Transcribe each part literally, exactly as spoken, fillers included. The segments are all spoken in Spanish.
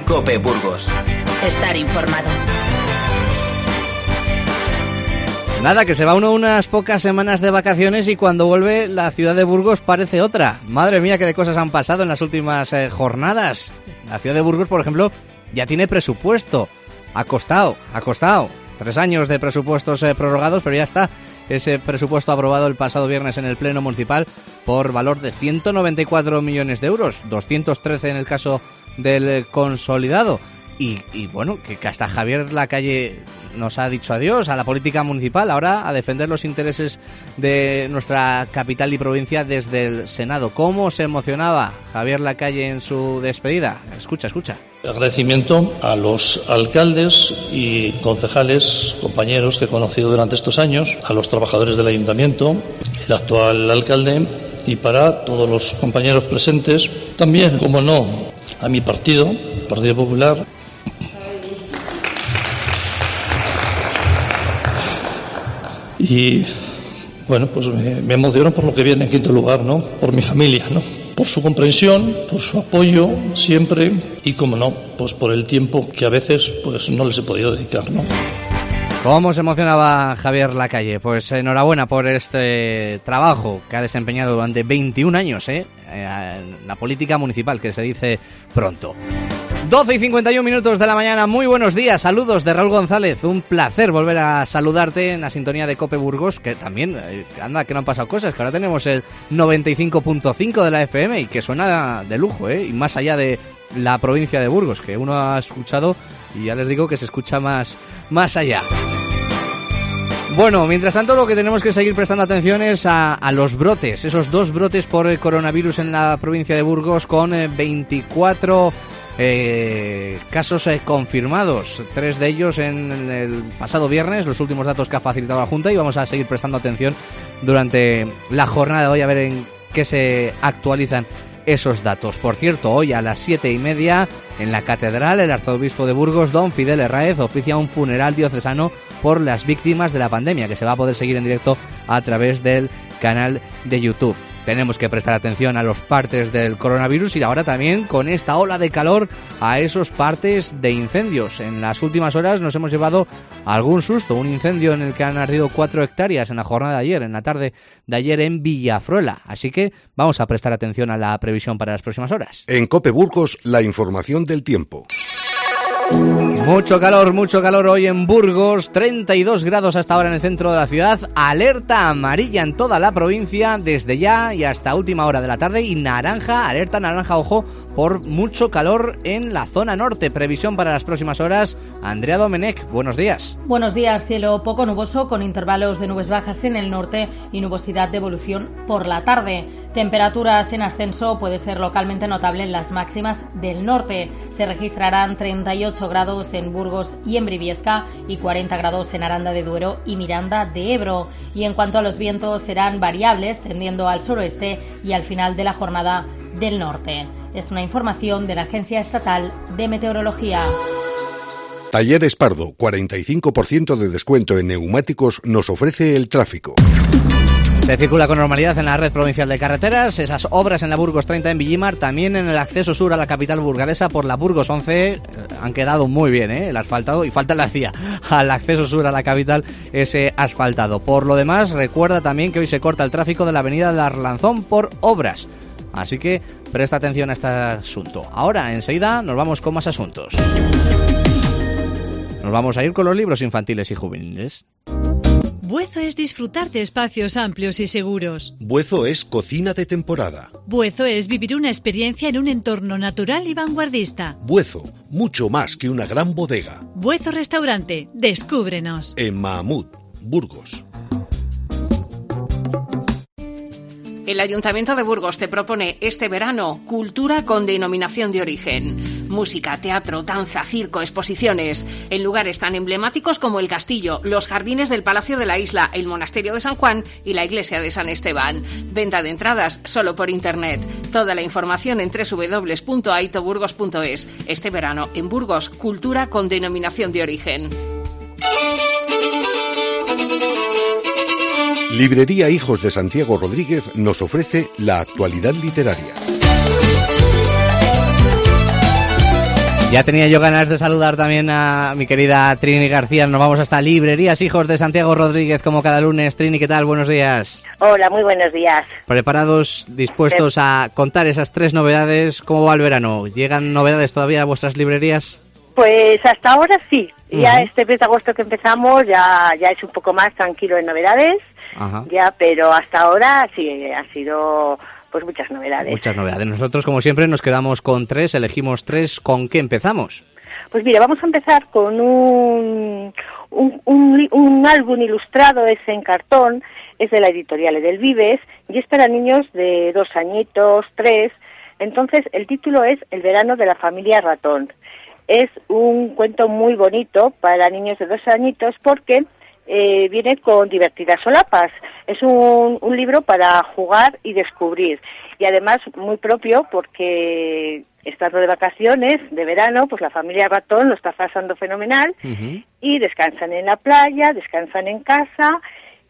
COPE Burgos. Estar informado. Nada, que se va uno unas pocas semanas de vacaciones y cuando vuelve la ciudad de Burgos parece otra. Madre mía, qué de cosas han pasado en las últimas eh, jornadas. La ciudad de Burgos, por ejemplo, ya tiene presupuesto. Ha costado, ha costado. Tres años de presupuestos eh, prorrogados, pero ya está. Ese presupuesto aprobado el pasado viernes en el Pleno Municipal por valor de ciento noventa y cuatro millones de euros, doscientos trece en el caso del consolidado. Y, y bueno, que, que hasta Javier Lacalle nos ha dicho adiós a la política municipal, ahora a defender los intereses de nuestra capital y provincia desde el Senado. ¿Cómo se emocionaba Javier Lacalle en su despedida? Escucha, escucha. Agradecimiento a los alcaldes y concejales, compañeros que he conocido durante estos años, a los trabajadores del ayuntamiento, el actual alcalde, y para todos los compañeros presentes, también, como no, a mi partido, Partido Popular. Y bueno, pues me, me emociono por lo que viene en quinto lugar, ¿no? Por mi familia, ¿no? Por su comprensión, por su apoyo siempre y, como no, pues por el tiempo que a veces pues no les he podido dedicar, ¿no? ¿Cómo se emocionaba Javier Lacalle? Pues enhorabuena por este trabajo que ha desempeñado durante veintiún años, ¿eh? En la política municipal, que se dice pronto. doce y cincuenta y un minutos de la mañana, muy buenos días, saludos de Raúl González, un placer volver a saludarte en la sintonía de COPE Burgos, que también, anda, que no han pasado cosas, que ahora tenemos el noventa y cinco punto cinco de la F M y que suena de lujo, ¿eh? Y más allá de la provincia de Burgos, que uno ha escuchado y ya les digo que se escucha más, más allá. Bueno, mientras tanto lo que tenemos que seguir prestando atención es a, a los brotes, esos dos brotes por el coronavirus en la provincia de Burgos con eh, veinticuatro... Eh, casos eh, confirmados, tres de ellos en el pasado viernes, los últimos datos que ha facilitado la Junta, y vamos a seguir prestando atención durante la jornada de hoy a ver en qué se actualizan esos datos. Por cierto, hoy a las siete y media en la Catedral el arzobispo de Burgos, don Fidel Herráez, oficia un funeral diocesano por las víctimas de la pandemia, que se va a poder seguir en directo a través del canal de YouTube. Tenemos que prestar atención a los partes del coronavirus y ahora también con esta ola de calor a esos partes de incendios. En las últimas horas nos hemos llevado algún susto, un incendio en el que han ardido cuatro hectáreas en la jornada de ayer, en la tarde de ayer en Villafruela. Así que vamos a prestar atención a la previsión para las próximas horas. En COPE Burgos, la información del tiempo. Mucho calor, mucho calor hoy en Burgos, treinta y dos grados hasta ahora en el centro de la ciudad, alerta amarilla en toda la provincia desde ya y hasta última hora de la tarde, y naranja, alerta naranja, ojo, por mucho calor en la zona norte. Previsión para las próximas horas, Andrea Domenech, buenos días. Buenos días, cielo poco nuboso con intervalos de nubes bajas en el norte y nubosidad de evolución por la tarde. Temperaturas en ascenso, puede ser localmente notable en las máximas del norte. Se registrarán treinta y ocho grados en Burgos y en Briviesca y cuarenta grados en Aranda de Duero y Miranda de Ebro. Y en cuanto a los vientos, serán variables, tendiendo al suroeste y al final de la jornada del norte. Es una información de la Agencia Estatal de Meteorología. Talleres Pardo, cuarenta y cinco por ciento de descuento en neumáticos nos ofrece el tráfico. Se circula con normalidad en la red provincial de carreteras, esas obras en la Burgos treinta en Villimar, también en el acceso sur a la capital burgalesa por la Burgos once, eh, han quedado muy bien, ¿eh? El asfaltado, y falta la C I A al acceso sur a la capital ese asfaltado. Por lo demás, recuerda también que hoy se corta el tráfico de la avenida de Arlanzón por obras, así que presta atención a este asunto. Ahora, enseguida, nos vamos con más asuntos. Nos vamos a ir con los libros infantiles y juveniles. Buezo es disfrutar de espacios amplios y seguros. Buezo es cocina de temporada. Buezo es vivir una experiencia en un entorno natural y vanguardista. Buezo, mucho más que una gran bodega. Buezo Restaurante, descúbrenos. En Mahamud, Burgos. El Ayuntamiento de Burgos te propone este verano cultura con denominación de origen. Música, teatro, danza, circo, exposiciones. En lugares tan emblemáticos como el Castillo, los jardines del Palacio de la Isla, el Monasterio de San Juan y la Iglesia de San Esteban. Venta de entradas solo por internet. Toda la información en doble u doble u doble u punto aitoburgos punto es. Este verano en Burgos, cultura con denominación de origen. Librería Hijos de Santiago Rodríguez nos ofrece la actualidad literaria. Ya tenía yo ganas de saludar también a mi querida Trini García. Nos vamos hasta Librerías Hijos de Santiago Rodríguez, como cada lunes. Trini, ¿qué tal? Buenos días. Hola, muy buenos días. ¿Preparados, dispuestos a contar esas tres novedades? ¿Cómo va el verano? ¿Llegan novedades todavía a vuestras librerías? Pues hasta ahora sí. Uh-huh. Ya este mes de agosto que empezamos ya, ya es un poco más tranquilo en novedades. Ajá. Ya, pero hasta ahora sí, ha sido... pues muchas novedades. Muchas novedades. Nosotros, como siempre, nos quedamos con tres, elegimos tres. ¿Con qué empezamos? Pues mira, vamos a empezar con un, un, un, un álbum ilustrado, es en cartón, es de la editorial Edelvives, y es para niños de dos añitos, tres. Entonces, el título es El verano de la familia ratón. Es un cuento muy bonito para niños de dos añitos porque... Eh, viene con divertidas solapas. Es un, un libro para jugar y descubrir. Y además muy propio porque estando de vacaciones, de verano, pues la familia ratón lo está pasando fenomenal. Uh-huh. Y descansan en la playa, descansan en casa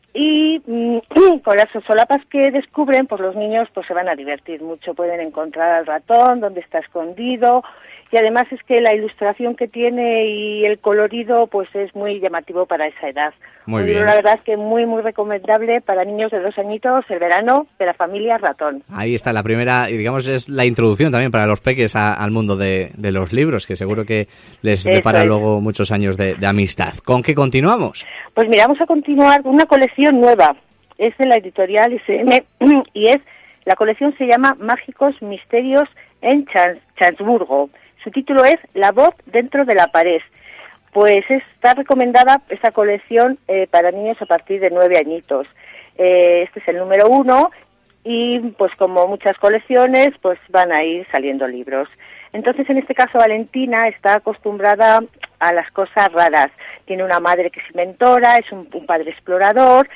y mmm, con las solapas que descubren, pues los niños pues se van a divertir mucho. Pueden encontrar al ratón, dónde está escondido. Y además es que la ilustración que tiene y el colorido pues es muy llamativo para esa edad. Muy Un bien. libro, la verdad es que muy muy recomendable para niños de dos añitos, el verano de la familia ratón. Ahí está la primera, y digamos es la introducción también para los peques a, al mundo de, de los libros, que seguro que les Eso depara es. luego muchos años de, de amistad. ¿Con qué continuamos? Pues mira, vamos a continuar con una colección nueva. Es de la editorial S M y es la colección se llama Mágicos Misterios en Chans, Chansburgo. Su título es La voz dentro de la pared. Pues está recomendada esta colección eh, para niños a partir de nueve añitos. Eh, este es el número uno y pues como muchas colecciones pues van a ir saliendo libros. Entonces en este caso Valentina está acostumbrada a las cosas raras. Tiene una madre que es inventora, es un, un padre explorador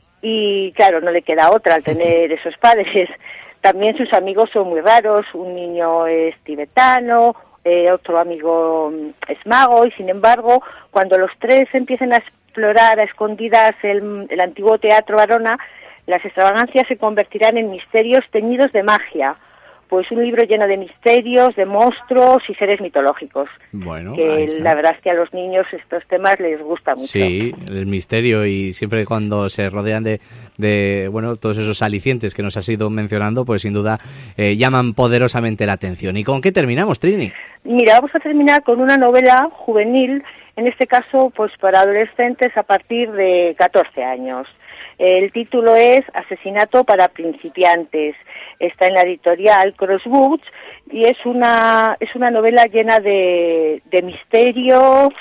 y claro, no le queda otra al tener esos padres. También sus amigos son muy raros, un niño es tibetano, eh, otro amigo es mago y sin embargo cuando los tres empiezan a explorar a escondidas el, el antiguo Teatro Barona, las extravagancias se convertirán en misterios teñidos de magia. Pues un libro lleno de misterios, de monstruos y seres mitológicos. Bueno, que la verdad es que a los niños estos temas les gusta mucho. Sí, el misterio y siempre cuando se rodean de, de bueno, todos esos alicientes que nos has ido mencionando, pues sin duda eh, llaman poderosamente la atención. ¿Y con qué terminamos, Trini? Mira, vamos a terminar con una novela juvenil, en este caso pues para adolescentes a partir de catorce años. El título es Asesinato para principiantes. Está en la editorial Crossbooks y es una es una novela llena de, de misterio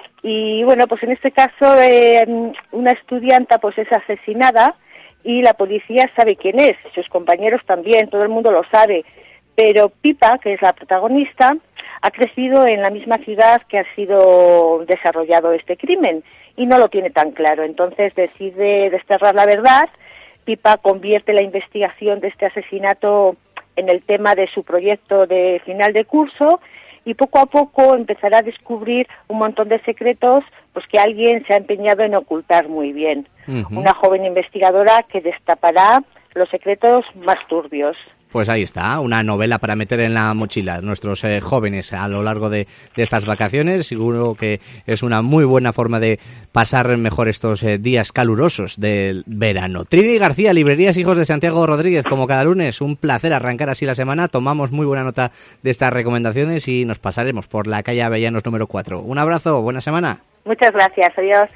y bueno, pues en este caso eh, una estudianta pues es asesinada y la policía sabe quién es, sus compañeros también, todo el mundo lo sabe, pero Pipa, que es la protagonista, ha crecido en la misma ciudad que ha sido desarrollado este crimen y no lo tiene tan claro, entonces decide desterrar la verdad. Pipa convierte la investigación de este asesinato en el tema de su proyecto de final de curso y poco a poco empezará a descubrir un montón de secretos pues que alguien se ha empeñado en ocultar muy bien. Uh-huh. Una joven investigadora que destapará los secretos más turbios. Pues ahí está, una novela para meter en la mochila nuestros eh, jóvenes a lo largo de, de estas vacaciones. Seguro que es una muy buena forma de pasar mejor estos eh, días calurosos del verano. Trini García, Librerías Hijos de Santiago Rodríguez, como cada lunes, un placer arrancar así la semana. Tomamos muy buena nota de estas recomendaciones y nos pasaremos por la calle Avellanos número cuatro. Un abrazo, buena semana. Muchas gracias, adiós.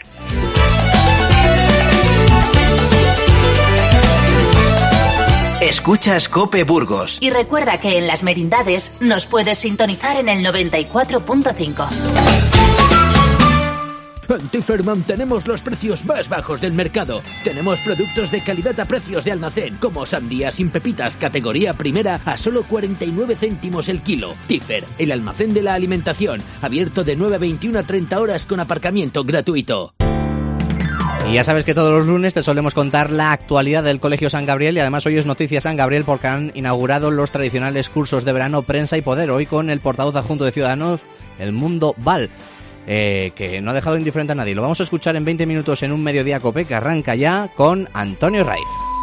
Escuchas COPE Burgos. Y recuerda que en las merindades nos puedes sintonizar en el noventa y cuatro punto cinco. En Tiferman tenemos los precios más bajos del mercado. Tenemos productos de calidad a precios de almacén, como sandías sin pepitas categoría primera a solo cuarenta y nueve céntimos el kilo. Tifer, el almacén de la alimentación, abierto de nueve a veintiuna a treinta horas con aparcamiento gratuito. Y ya sabes que todos los lunes te solemos contar la actualidad del Colegio San Gabriel y además hoy es Noticia San Gabriel porque han inaugurado los tradicionales cursos de verano Prensa y Poder, hoy con el portavoz adjunto de Ciudadanos, El Mundo Val, eh, que no ha dejado indiferente a nadie. Lo vamos a escuchar en veinte minutos en un Mediodía Cope que arranca ya con Antonio Raiz.